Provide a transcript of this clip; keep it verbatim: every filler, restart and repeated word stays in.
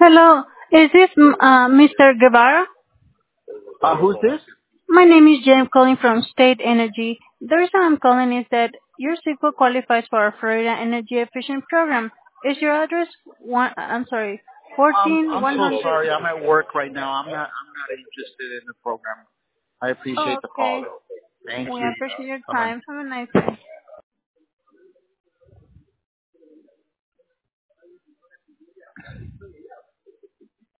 Hello, is this mm, uh, mister Guevara? Uh, who's this? My name is Jen calling from State Energy. The reason I'm calling is that your sequel qualifies for our Florida Energy Efficient Program. Is your address one? I'm sorry, Um, fourteen I'm one so hundred. sorry. I'm at work right now. I'm not. I'm not interested in the program. I Oh, appreciate the call, okay. though. Thank We you. appreciate your Bye bye. time. Have a nice day.